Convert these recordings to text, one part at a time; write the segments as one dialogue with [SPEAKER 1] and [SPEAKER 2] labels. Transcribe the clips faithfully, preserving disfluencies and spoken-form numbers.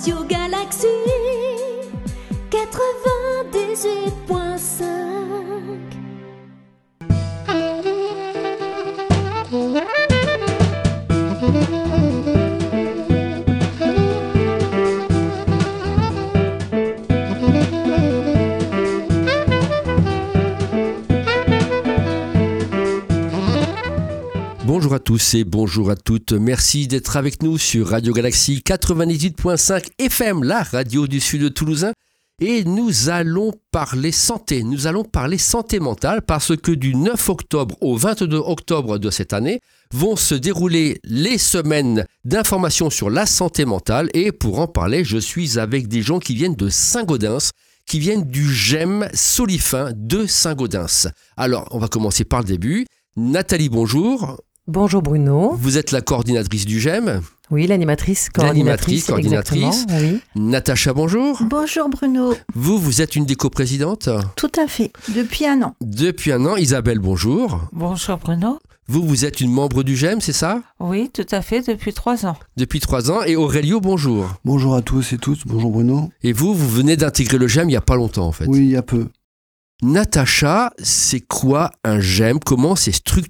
[SPEAKER 1] Radio Galaxy quatre-vingt-dix-huit point cinq.
[SPEAKER 2] Bonjour à tous et bonjour à toutes. Merci d'être avec nous sur Radio Galaxy quatre-vingt-dix-huit point cinq F M, la radio du sud toulousain. Et nous allons parler santé. Nous allons parler santé mentale parce que du neuf octobre au vingt-deux octobre de cette année vont se dérouler les semaines d'information sur la santé mentale. Et pour en parler, je suis avec des gens qui viennent de Saint-Gaudens, qui viennent du G E M Solifin de Saint-Gaudens. Alors, on va commencer par le début. Nathalie, bonjour.
[SPEAKER 3] Bonjour Bruno.
[SPEAKER 2] Vous êtes la coordinatrice du G E M.
[SPEAKER 3] Oui, l'animatrice, coordinatrice.
[SPEAKER 2] L'animatrice, coordinatrice.
[SPEAKER 3] Oui.
[SPEAKER 2] Natacha, bonjour.
[SPEAKER 4] Bonjour Bruno.
[SPEAKER 2] Vous, vous êtes une des coprésidentes ?
[SPEAKER 4] Tout à fait, depuis un an.
[SPEAKER 2] Depuis un an. Isabelle, bonjour.
[SPEAKER 5] Bonjour Bruno.
[SPEAKER 2] Vous, vous êtes une membre du G E M, c'est ça ?
[SPEAKER 5] Oui, tout à fait, depuis trois ans.
[SPEAKER 2] Depuis trois ans. Et Aurélio, bonjour.
[SPEAKER 6] Bonjour à tous et toutes. Bonjour Bruno.
[SPEAKER 2] Et vous, vous venez d'intégrer le G E M il n'y a pas longtemps en fait.
[SPEAKER 6] Oui, il y a peu.
[SPEAKER 2] Natacha, c'est quoi un G E M ? Comment c'est structuré ?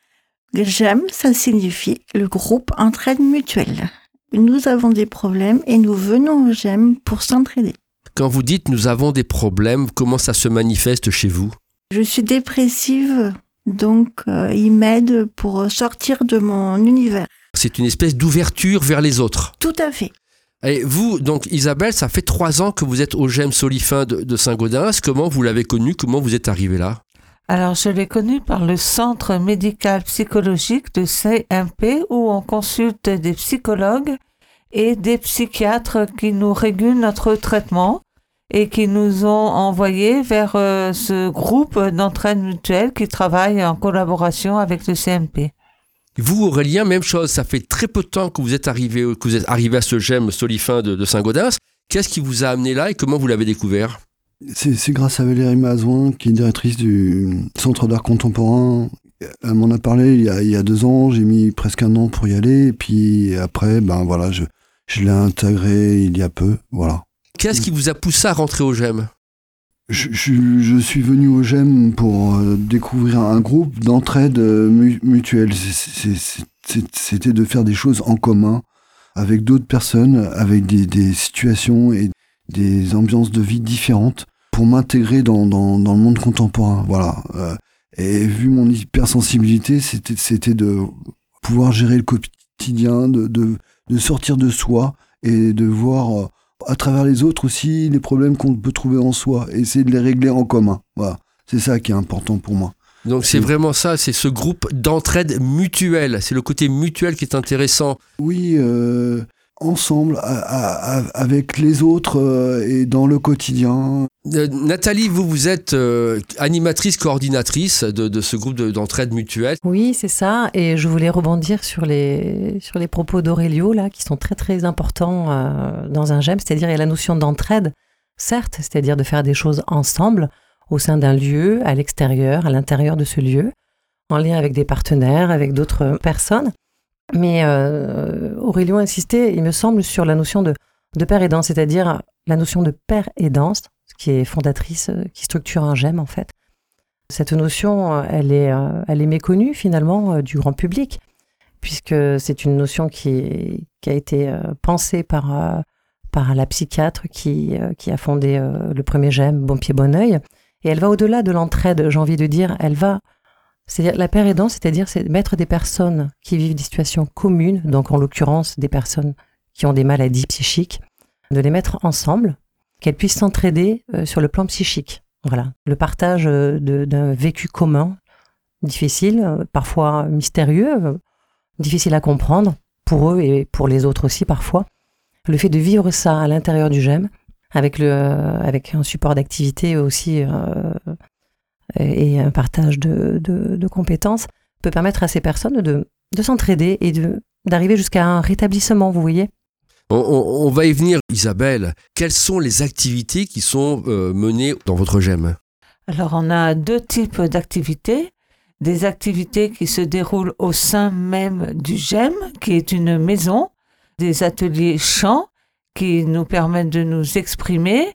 [SPEAKER 4] Le G E M, ça signifie le groupe Entraide Mutuelle. Nous avons des problèmes et nous venons au G E M pour s'entraider.
[SPEAKER 2] Quand vous dites « nous avons des problèmes », comment ça se manifeste chez vous ?
[SPEAKER 4] Je suis dépressive, donc euh, il m'aide pour sortir de mon univers.
[SPEAKER 2] C'est une espèce d'ouverture vers les autres.
[SPEAKER 4] Tout à fait.
[SPEAKER 2] Et vous, donc Isabelle, ça fait trois ans que vous êtes au G E M Solifin de, de Saint-Gaudens. Comment vous l'avez connu ? Comment vous êtes arrivé là ?
[SPEAKER 5] Alors, je l'ai connu par le Centre médical psychologique de C M P où on consulte des psychologues et des psychiatres qui nous régulent notre traitement et qui nous ont envoyés vers euh, ce groupe d'entraide mutuelle qui travaille en collaboration avec le C M P.
[SPEAKER 2] Vous, Aurélien, même chose. Ça fait très peu de temps que vous êtes arrivé, que vous êtes arrivé à ce G E M Solifin de, de Saint-Gaudens. Qu'est-ce qui vous a amené là et comment vous l'avez découvert ?
[SPEAKER 6] C'est, c'est grâce à Valérie Mazouin, qui est directrice du Centre d'art contemporain. Elle m'en a parlé il y a, il y a deux ans. J'ai mis presque un an pour y aller. Et puis après, ben voilà, je, je l'ai intégré il y a peu. Voilà.
[SPEAKER 2] Qu'est-ce qui vous a poussé à rentrer au G E M ?
[SPEAKER 6] Je, je, je suis venu au G E M pour euh, découvrir un groupe d'entraide euh, mu- mutuelle. C'est, c'est, c'est, c'était de faire des choses en commun avec d'autres personnes, avec des, des situations et des ambiances de vie différentes pour m'intégrer dans, dans, dans le monde contemporain. Voilà. Euh, et vu mon hypersensibilité, c'était, c'était de pouvoir gérer le quotidien, de, de, de sortir de soi et de voir euh, à travers les autres aussi les problèmes qu'on peut trouver en soi et essayer de les régler en commun. Voilà. C'est ça qui est important pour moi.
[SPEAKER 2] Donc c'est vraiment ça, c'est ce groupe d'entraide mutuelle. C'est le côté mutuel qui est intéressant.
[SPEAKER 6] Oui, euh, ensemble, à, à, avec les autres euh, et dans le quotidien.
[SPEAKER 2] Euh, Nathalie, vous, vous êtes euh, animatrice, coordinatrice de, de ce groupe de, d'entraide mutuelle.
[SPEAKER 3] Oui, c'est ça. Et je voulais rebondir sur les, sur les propos d'Aurélio, là, qui sont très, très importants euh, dans un G E M. C'est-à-dire, il y a la notion d'entraide, certes, c'est-à-dire de faire des choses ensemble au sein d'un lieu, à l'extérieur, à l'intérieur de ce lieu, en lien avec des partenaires, avec d'autres personnes. Mais euh, Aurélio insistait, il me semble, sur la notion de, de père aidant, c'est-à-dire la notion de père aidance, qui est fondatrice, qui structure un G E M en fait. Cette notion, elle est, elle est méconnue finalement du grand public, puisque c'est une notion qui, qui a été pensée par, par la psychiatre qui, qui a fondé le premier G E M, Bon Pied Bon Oeil, et elle va au-delà de l'entraide, j'ai envie de dire, elle va... C'est-à-dire, la paire aidante, c'est-à-dire c'est mettre des personnes qui vivent des situations communes, donc en l'occurrence des personnes qui ont des maladies psychiques, de les mettre ensemble, qu'elles puissent s'entraider euh, sur le plan psychique. Voilà, le partage de, d'un vécu commun, difficile, euh, parfois mystérieux, euh, difficile à comprendre pour eux et pour les autres aussi parfois. Le fait de vivre ça à l'intérieur du G E M, avec, le, euh, avec un support d'activité aussi... Euh, et un partage de, de, de compétences peut permettre à ces personnes de, de s'entraider et de, d'arriver jusqu'à un rétablissement, vous voyez.
[SPEAKER 2] On, on, on va y venir, Isabelle. Quelles sont les activités qui sont euh, menées dans votre G E M ?
[SPEAKER 5] Alors, on a deux types d'activités. Des activités qui se déroulent au sein même du G E M, qui est une maison, des ateliers chant qui nous permettent de nous exprimer.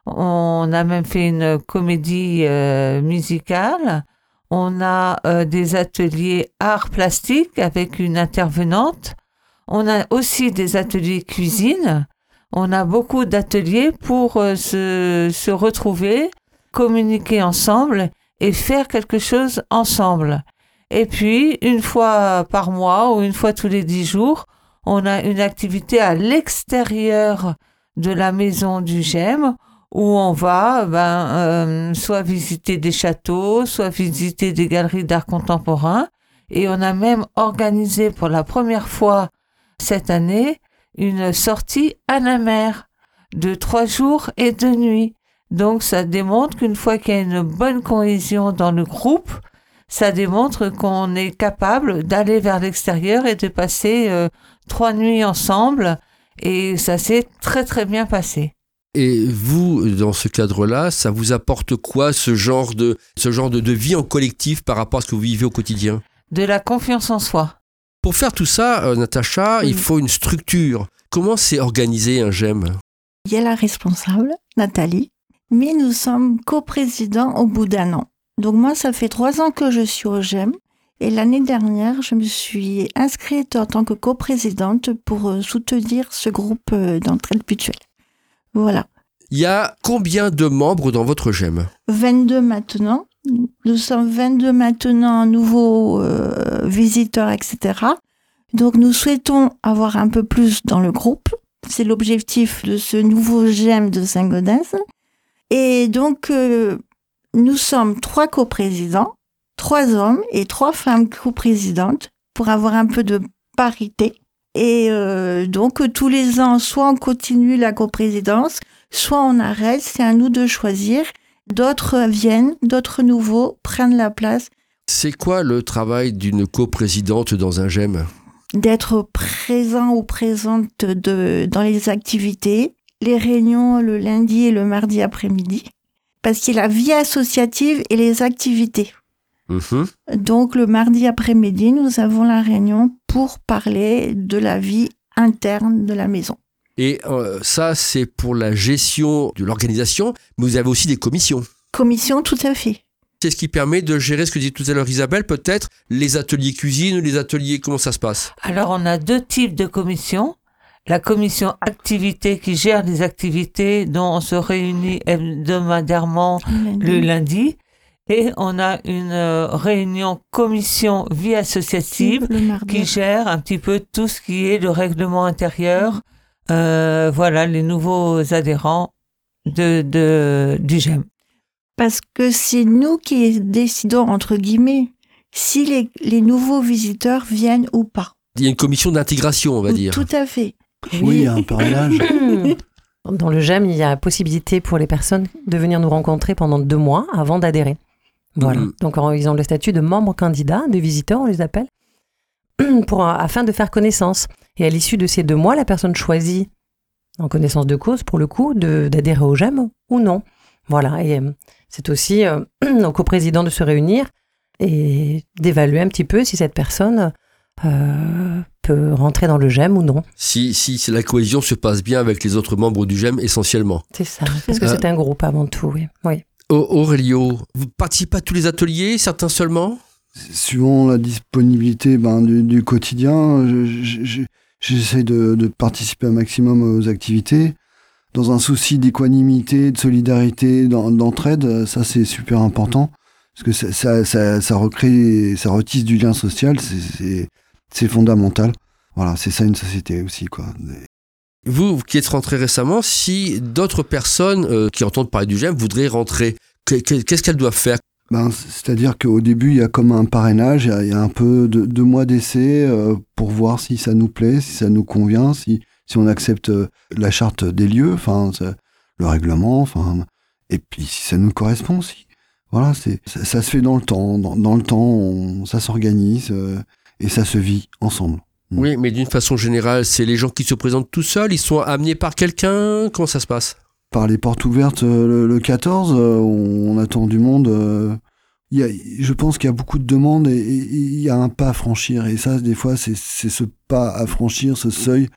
[SPEAKER 5] On a même fait une comédie euh, musicale. On a euh, des ateliers arts plastiques avec une intervenante. On a aussi des ateliers cuisine. On a beaucoup d'ateliers pour euh, se, se retrouver, communiquer ensemble et faire quelque chose ensemble. Et puis, une fois par mois ou une fois tous les dix jours, on a une activité à l'extérieur de la maison du G E M où on va ben, euh, soit visiter des châteaux, soit visiter des galeries d'art contemporain. Et on a même organisé pour la première fois cette année une sortie à la mer de trois jours et deux nuits. Donc ça démontre qu'une fois qu'il y a une bonne cohésion dans le groupe, ça démontre qu'on est capable d'aller vers l'extérieur et de passer euh, trois nuits ensemble. Et ça s'est très très bien passé.
[SPEAKER 2] Et vous, dans ce cadre-là, ça vous apporte quoi, ce genre de, ce genre de, de vie en collectif par rapport à ce que vous vivez au quotidien ?
[SPEAKER 5] De la confiance en soi.
[SPEAKER 2] Pour faire tout ça, euh, Natacha,
[SPEAKER 4] Oui.
[SPEAKER 2] il faut une structure. Comment c'est organisé un G E M ?
[SPEAKER 4] Il y a la responsable, Nathalie, mais nous sommes coprésidents au bout d'un an. Donc moi, ça fait trois ans que je suis au G E M et l'année dernière, je me suis inscrite en tant que coprésidente pour euh, soutenir ce groupe euh, d'entraide mutuelle. Voilà.
[SPEAKER 2] Il y a combien de membres dans votre G E M ?
[SPEAKER 4] vingt-deux maintenant. Nous sommes vingt-deux maintenant, nouveaux euh, visiteurs, et cetera. Donc nous souhaitons avoir un peu plus dans le groupe. C'est l'objectif de ce nouveau G E M de Saint-Gaudens. Et donc, euh, nous sommes trois coprésidents, trois hommes et trois femmes coprésidentes pour avoir un peu de parité. Et euh, donc, tous les ans, soit on continue la coprésidence, soit on arrête. C'est à nous de choisir. D'autres viennent, d'autres nouveaux prennent la place.
[SPEAKER 2] C'est quoi le travail d'une coprésidente dans un G E M ?
[SPEAKER 4] D'être présent ou présente de, dans les activités, les réunions le lundi et le mardi après-midi, parce qu'il y a la vie associative et les activités.
[SPEAKER 2] Mmh.
[SPEAKER 4] Donc le mardi après-midi, nous avons la réunion pour parler de la vie interne de la maison.
[SPEAKER 2] Et euh, ça, c'est pour la gestion de l'organisation, mais vous avez aussi des commissions.
[SPEAKER 4] Commission, tout à fait.
[SPEAKER 2] C'est ce qui permet de gérer ce que disait tout à l'heure Isabelle, peut-être les ateliers cuisine ou les ateliers, comment ça se passe ?
[SPEAKER 5] Alors, on a deux types de commissions. La commission activité qui gère les activités dont on se réunit hebdomadairement le lundi. Et on a une euh, réunion commission vie associative
[SPEAKER 4] Le mardi.
[SPEAKER 5] qui gère un petit peu tout ce qui est le règlement intérieur. Euh, voilà, les nouveaux adhérents de, de, du G E M.
[SPEAKER 4] Parce que c'est nous qui décidons, entre guillemets, si les, les nouveaux visiteurs viennent ou pas.
[SPEAKER 2] Il y a une commission d'intégration, on va dire.
[SPEAKER 4] Tout à fait.
[SPEAKER 6] Oui, il y a un parrainage.
[SPEAKER 3] Dans le G E M, il y a possibilité pour les personnes de venir nous rencontrer pendant deux mois avant d'adhérer. Voilà.
[SPEAKER 2] Mhm.
[SPEAKER 3] Donc, en- ils ont le statut de membres candidats, de visiteurs, on les appelle, pour, afin de faire connaissance. Et à l'issue de ces deux mois, la personne choisit, en connaissance de cause, pour le coup, de, d'adhérer au G E M ou non. Voilà. Et euh, c'est aussi euh, au coprésident de se réunir et d'évaluer un petit peu si cette personne euh, peut rentrer dans le G E M ou non.
[SPEAKER 2] Si, si la cohésion se passe bien avec les autres membres du G E M, essentiellement.
[SPEAKER 3] C'est ça. Parce que
[SPEAKER 2] Euh,
[SPEAKER 3] c'est un groupe avant tout, oui. oui.
[SPEAKER 2] Au- Aurélio, vous participez à tous les ateliers, certains seulement ?
[SPEAKER 6] Suivant la disponibilité ben, du, du quotidien, je- je- je- j'essaie de, de participer un maximum aux activités. Dans un souci d'équanimité, de solidarité, d'en- d'entraide, ça c'est super important. Parce que ça, ça, ça, ça recrée, ça retisse du lien social, c'est, c'est, c'est fondamental. Voilà, c'est ça une société aussi, quoi.
[SPEAKER 2] Vous, qui êtes rentré récemment, si d'autres personnes euh, qui entendent parler du G E M voudraient rentrer, que- que- qu'est-ce qu'elles doivent faire ?
[SPEAKER 6] Ben, c'est-à-dire qu'au début, il y a comme un parrainage, il y a, il y a un peu de deux mois d'essai euh, pour voir si ça nous plaît, si ça nous convient, si, si on accepte euh, la charte des lieux, enfin, ça- le règlement, enfin, et puis si ça nous correspond aussi. Voilà, c'est, ça, ça se fait dans le temps, dans, dans le temps, on- ça s'organise euh, et ça se vit ensemble. Mm.
[SPEAKER 2] Oui, mais d'une façon générale, c'est les gens qui se présentent tout seuls, ils sont amenés par quelqu'un, comment ça se passe ?
[SPEAKER 6] Par les portes ouvertes euh, le, le quatorze, euh, on, on attend du monde. euh, il y a, je pense qu'il y a beaucoup de demandes et, et il y a un pas à franchir. Et ça, des fois, c'est, c'est ce pas à franchir, ce seuil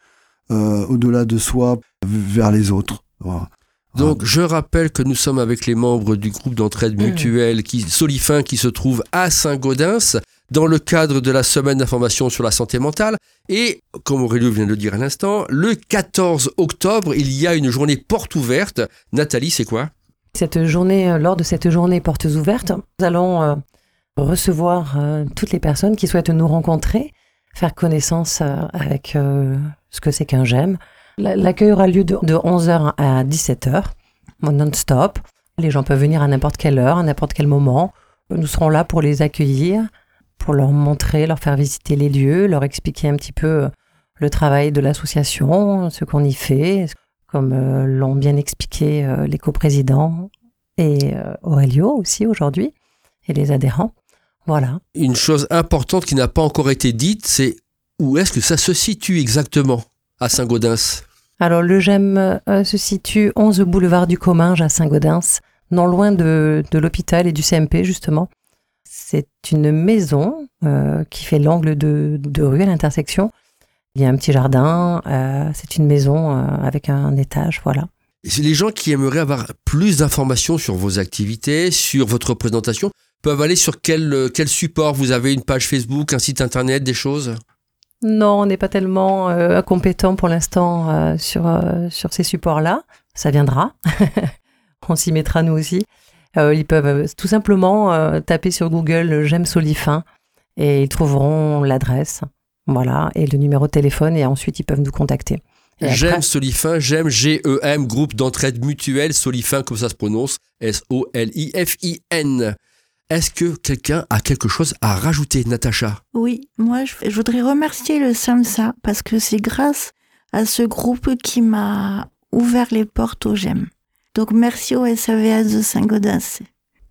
[SPEAKER 6] euh, au-delà de soi, vers les autres. Voilà.
[SPEAKER 2] Donc, je rappelle que nous sommes avec les membres du groupe d'entraide mutuelle qui, Solifin, qui se trouve à Saint-Gaudens, dans le cadre de la semaine d'information sur la santé mentale. Et, comme Aurélio vient de le dire à l'instant, le quatorze octobre, il y a une journée porte ouverte. Nathalie, c'est quoi ?
[SPEAKER 3] Cette journée, lors de cette journée portes ouvertes, nous allons euh, recevoir euh, toutes les personnes qui souhaitent nous rencontrer, faire connaissance euh, avec euh, ce que c'est qu'un GEM. L'accueil aura lieu de, de onze heures à dix-sept heures, non-stop. Les gens peuvent venir à n'importe quelle heure, à n'importe quel moment. Nous serons là pour les accueillir, pour leur montrer, leur faire visiter les lieux, leur expliquer un petit peu le travail de l'association, ce qu'on y fait, comme euh, l'ont bien expliqué euh, les coprésidents et euh, Aurélio aussi aujourd'hui, et les adhérents. Voilà.
[SPEAKER 2] Une chose importante qui n'a pas encore été dite, c'est où est-ce que ça se situe exactement à Saint-Gaudens ?
[SPEAKER 3] Alors, le GEM euh, se situe onze boulevard du Comminges à Saint-Gaudens, non loin de, de l'hôpital et du C M P, justement. C'est une maison euh, qui fait l'angle de, de rue à l'intersection. Il y a un petit jardin, euh, c'est une maison euh, avec un étage, voilà.
[SPEAKER 2] Et c'est les gens qui aimeraient avoir plus d'informations sur vos activités, sur votre présentation, peuvent aller sur quel, quel support ? Vous avez une page Facebook, un site internet, des choses ?
[SPEAKER 3] Non, on n'est pas tellement euh, compétent pour l'instant euh, sur, euh, sur ces supports-là. Ça viendra. On s'y mettra nous aussi. Euh, ils peuvent euh, tout simplement euh, taper sur Google GEM Solifin et ils trouveront l'adresse, voilà, et le numéro de téléphone, et ensuite ils peuvent nous contacter.
[SPEAKER 2] GEM Solifin, GEM, G E M, groupe d'entraide mutuelle, Solifin, comme ça se prononce, S O L I F I N. Est-ce que quelqu'un a quelque chose à rajouter, Natacha ?
[SPEAKER 4] Oui, moi je, je voudrais remercier le SAMSA parce que c'est grâce à ce groupe qui m'a ouvert les portes au GEM. Donc merci au S A V S de Saint-Gaudens.
[SPEAKER 2] Aurélio ?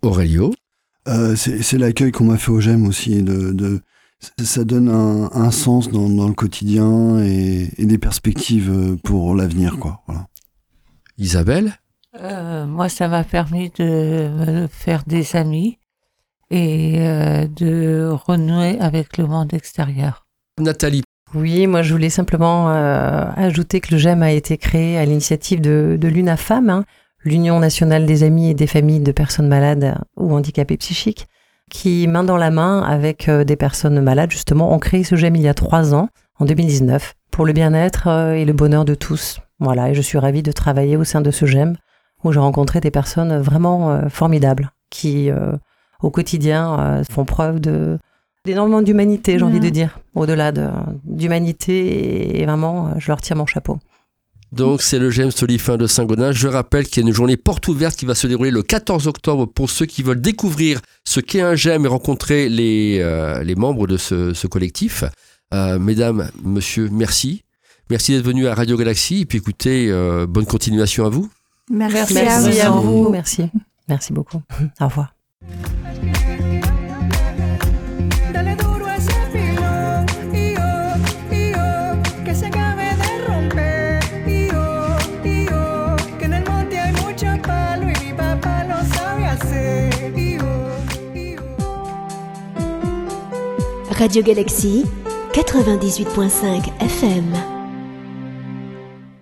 [SPEAKER 6] euh, c'est, c'est l'accueil qu'on m'a fait au GEM aussi. De, de, ça donne un, un sens dans, dans le quotidien et, et des perspectives pour l'avenir, quoi. Voilà.
[SPEAKER 2] Isabelle ?
[SPEAKER 5] euh, Moi, ça m'a permis de me faire des amis et euh, de renouer avec le monde extérieur.
[SPEAKER 2] Nathalie ?
[SPEAKER 3] Oui, moi je voulais simplement euh, ajouter que le GEM a été créé à l'initiative de, de l'UNAFAM, hein, l'Union nationale des amis et des familles de personnes malades ou handicapées psychiques, qui, main dans la main avec euh, des personnes malades, justement, ont créé ce GEM il y a trois ans, en deux mille dix-neuf, pour le bien-être euh, et le bonheur de tous. Voilà, et je suis ravie de travailler au sein de ce GEM, où j'ai rencontré des personnes vraiment euh, formidables, qui... Euh, au quotidien, euh, font preuve de, d'énormément d'humanité, j'ai
[SPEAKER 4] Mmh.
[SPEAKER 3] envie de dire, au-delà de, d'humanité, et vraiment, je leur tire mon chapeau.
[SPEAKER 2] Donc, c'est le GEM Solifin de Saint-Gaudens. Je rappelle qu'il y a une journée porte ouverte qui va se dérouler le quatorze octobre pour ceux qui veulent découvrir ce qu'est un GEM et rencontrer les, euh, les membres de ce, ce collectif. Euh, mesdames, monsieur, merci. Merci d'être venus à Radio Galaxie. Et puis écoutez, euh, bonne continuation à vous.
[SPEAKER 4] Merci,
[SPEAKER 3] Merci
[SPEAKER 4] à
[SPEAKER 3] à
[SPEAKER 4] vous.
[SPEAKER 3] vous. Merci. Merci beaucoup. Au revoir.
[SPEAKER 7] Dale duro a ese pilón, y yo, y yo, que se acabe de romper, y yo, y yo, que en el monte hay mucho palo y mi papá lo sabe hacer, y yo, y yo.
[SPEAKER 1] Radio Galaxie quatre-vingt-dix-huit point cinq F M.